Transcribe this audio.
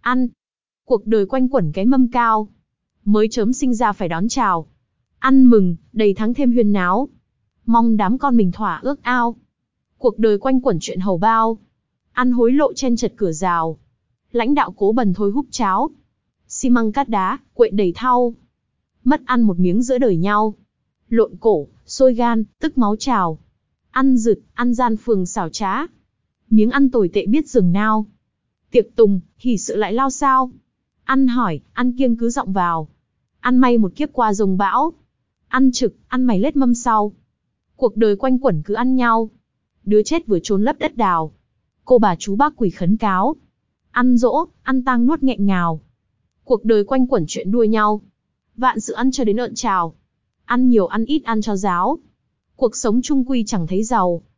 Ăn. Cuộc đời quanh quẩn cái mâm cao. Mới chớm sinh ra phải đón chào. Ăn mừng, đầy tháng thêm huyên náo. Mong đám con mình thỏa ước ao. Cuộc đời quanh quẩn chuyện hầu bao. Ăn hối lộ chen chật cửa rào. Lãnh đạo cố bần thôi húp cháo. Xi măng cát đá, quện đầy thau. Mất ăn một miếng giữa đời nhau. Lộn cổ, sôi gan, tức máu trào. Ăn rực, ăn gian phường xảo trá. Miếng ăn tồi tệ biết dừng nao. Tiệc tùng, hỉ sự lại lao sao. Ăn hỏi, ăn kiêng cứ giọng vào. Ăn may một kiếp qua dòng bão. Ăn trực, ăn mày lết mâm sau. Cuộc đời quanh quẩn cứ ăn nhau. Đứa chết vừa chôn lấp đất đào. Cô bà chú bác quỷ khấn cáo. Ăn dỗ, ăn tang nuốt nghẹn ngào. Cuộc đời quanh quẩn chuyện đua nhau. Vạn sự ăn cho đến ợn trào. Ăn nhiều ăn ít ăn cho ráo. Cuộc sống chung quy chẳng thấy giàu.